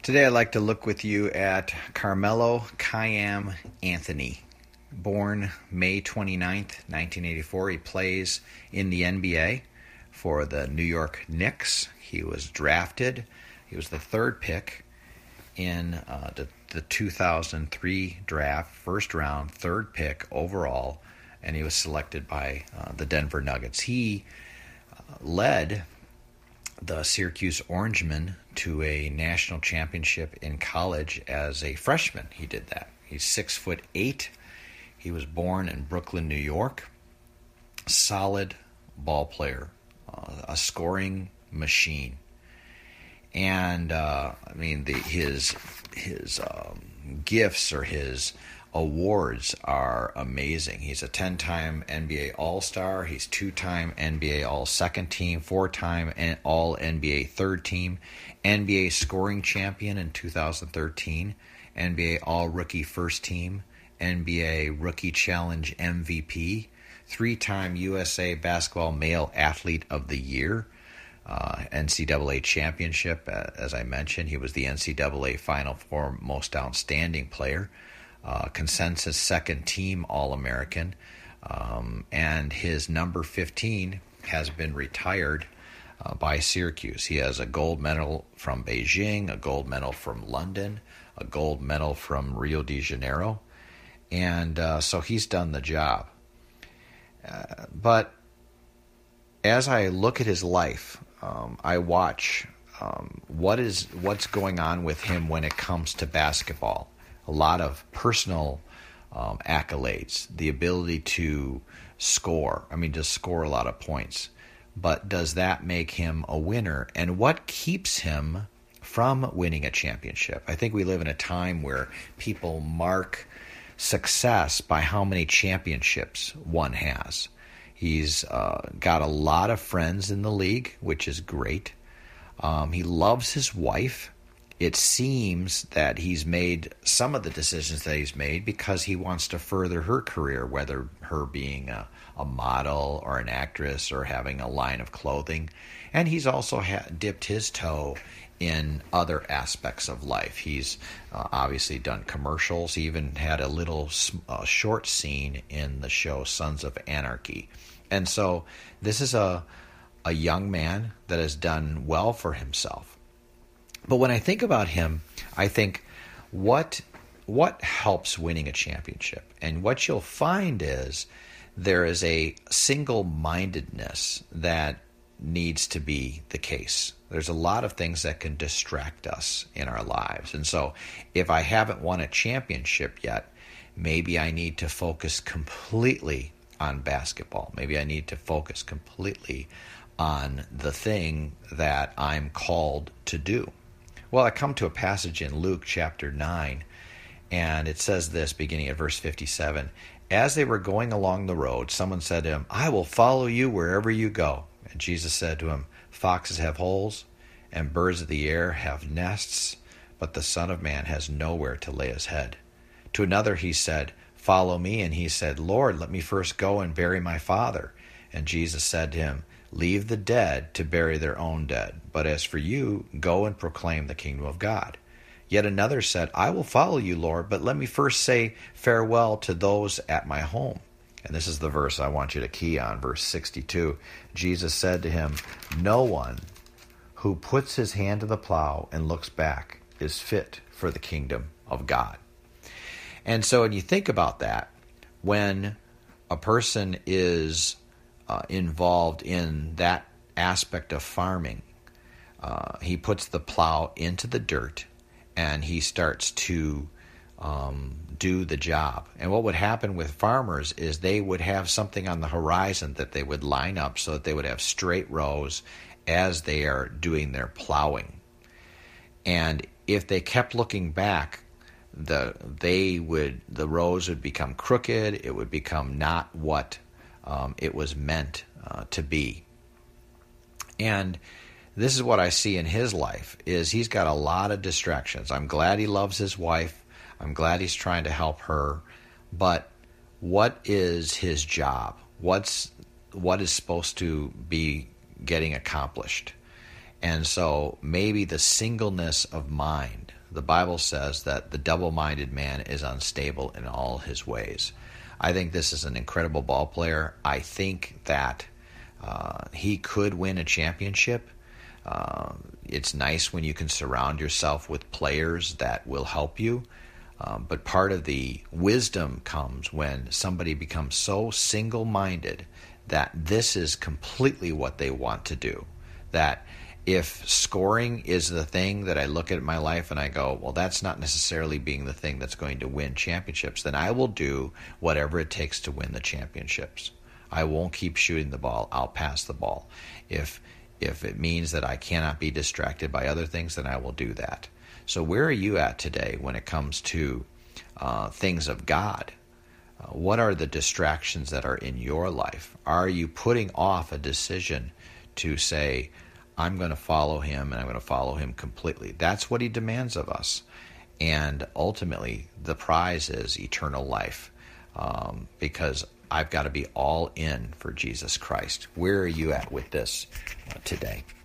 Today I'd like to look with you at Carmelo Kayam Anthony. Born May 29th, 1984, he plays in the NBA for the New York Knicks. He was drafted. He was the third pick in the 2003 draft, first round, third pick overall, and he was selected by the Denver Nuggets. He led the Syracuse Orangemen to a national championship in college as a freshman. He did that. He's 6'8". He was born in Brooklyn, New York. Solid ball player, a scoring machine, and his gifts or his awards are amazing. He's a 10-time NBA All-Star. He's 2-time NBA All-Second Team, 4-time All-NBA Third Team, NBA Scoring Champion in 2013, NBA All-Rookie First Team, NBA Rookie Challenge MVP, 3-time USA Basketball Male Athlete of the Year, NCAA Championship, as I mentioned. He was the NCAA Final Four Most Outstanding Player, consensus second team All-American, and his number 15 has been retired by Syracuse. He has a gold medal from Beijing, a gold medal from London, a gold medal from Rio de Janeiro, and so he's done the job. But as I look at his life, I watch what's going on with him when it comes to basketball. A lot of personal accolades, the ability to score. Just score a lot of points. But does that make him a winner? And what keeps him from winning a championship? I think we live in a time where people mark success by how many championships one has. He's got a lot of friends in the league, which is great. He loves his wife. It seems that he's made some of the decisions that he's made because he wants to further her career, whether her being a model or an actress or having a line of clothing. And he's also dipped his toe in other aspects of life. He's obviously done commercials. He even had a little short scene in the show Sons of Anarchy. And so this is a young man that has done well for himself. But when I think about him, I think what helps winning a championship? And what you'll find is there is a single-mindedness that needs to be the case. There's a lot of things that can distract us in our lives. And so if I haven't won a championship yet, maybe I need to focus completely on basketball. Maybe I need to focus completely on the thing that I'm called to do. Well, I come to a passage in Luke chapter 9, and it says this, beginning at verse 57. As they were going along the road, someone said to him, "I will follow you wherever you go." And Jesus said to him, "Foxes have holes, and birds of the air have nests, but the Son of Man has nowhere to lay his head." To another he said, "Follow me." And he said, "Lord, let me first go and bury my father." And Jesus said to him, "Leave the dead to bury their own dead. But as for you, go and proclaim the kingdom of God." Yet another said, "I will follow you, Lord, but let me first say farewell to those at my home." And this is the verse I want you to key on, verse 62. Jesus said to him, "No one who puts his hand to the plow and looks back is fit for the kingdom of God." And so when you think about that, when a person is involved in that aspect of farming, he puts the plow into the dirt and he starts to do the job. And what would happen with farmers is they would have something on the horizon that they would line up so that they would have straight rows as they are doing their plowing. And if they kept looking back, the rows would become crooked. It would become not what it was meant to be. And this is what I see in his life, is he's got a lot of distractions. I'm glad he loves his wife. I'm glad he's trying to help her. But what is his job? What is supposed to be getting accomplished? And so maybe the singleness of mind The Bible says that the double-minded man is unstable in all his ways. I think this is an incredible ball player. I think that he could win a championship. It's nice when you can surround yourself with players that will help you. But part of the wisdom comes when somebody becomes so single-minded that this is completely what they want to do. That if scoring is the thing that I look at in my life and I go, well, that's not necessarily being the thing that's going to win championships, then I will do whatever it takes to win the championships. I won't keep shooting the ball. I'll pass the ball. If it means that I cannot be distracted by other things, then I will do that. So where are you at today when it comes to things of God? What are the distractions that are in your life? Are you putting off a decision to say, I'm going to follow him and I'm going to follow him completely? That's what he demands of us. And ultimately, the prize is eternal life, because I've got to be all in for Jesus Christ. Where are you at with this today?